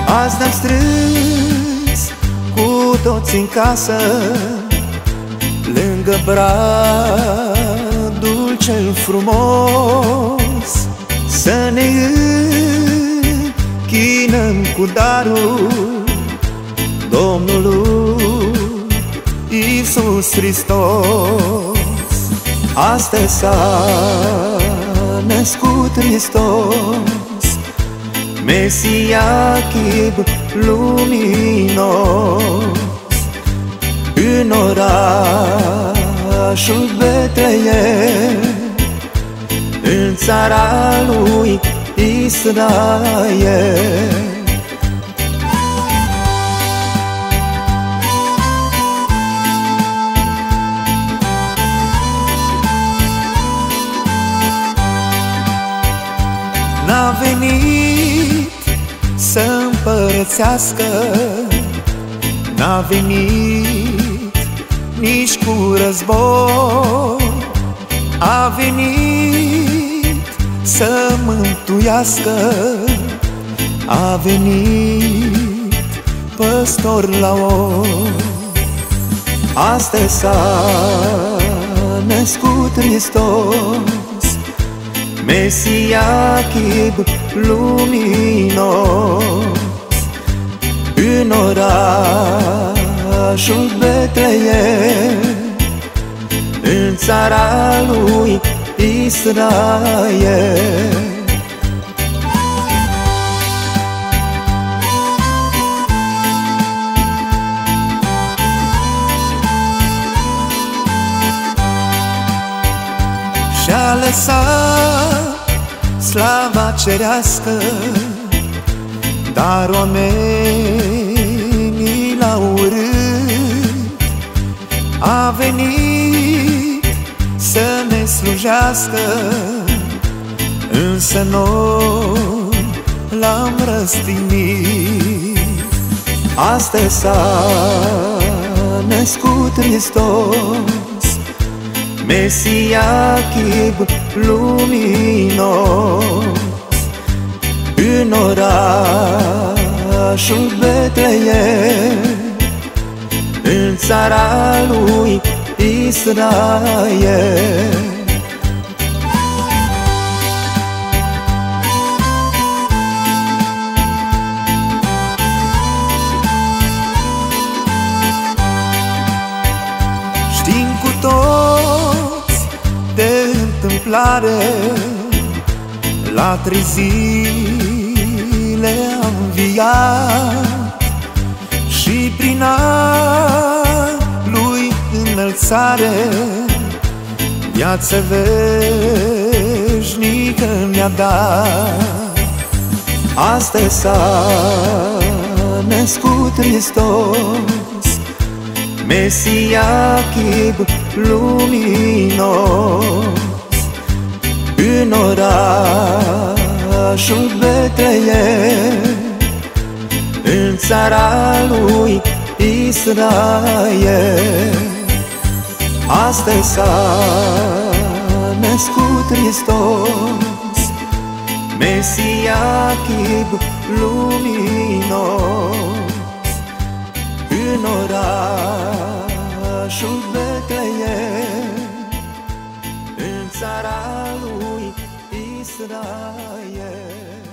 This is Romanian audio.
Azi ne-am strâns cu toți în casă, lângă bradul cel frumos, să ne închinăm cu darul Domnului Iisus Hristos. Astăzi s-a născut Hristos, Mesia chip luminos, în orașul Betleem, în țara lui Israel. N-a venit să împărățească, n-a venit nici cu război, a venit să mântuiască, a venit păstor la om. Astăzi s-a născut Hristos, Mesia chip luminos, în orașul Betleem, în țara lui Israel. Și-a lăsat slava cerească, dar oamenii l-au urât. A venit să ne slujească, însă noi l-am răstignit. Astăzi s-a născut Hristos, Mesia chip luminos, în orașul Betleem, în țara lui Israel. Știm cu toți de întâmplare, la 3 zile a înviat și prin a lui înălțare viață veșnică ne-a dat. Astăzi s-a născut Hristos, Mesia chip luminos, în orașul Betleem, în țara lui Israel. Astăzi s-a născut Hristos, Mesia chip luminos, în orașul Betleem, în țara lui Israel.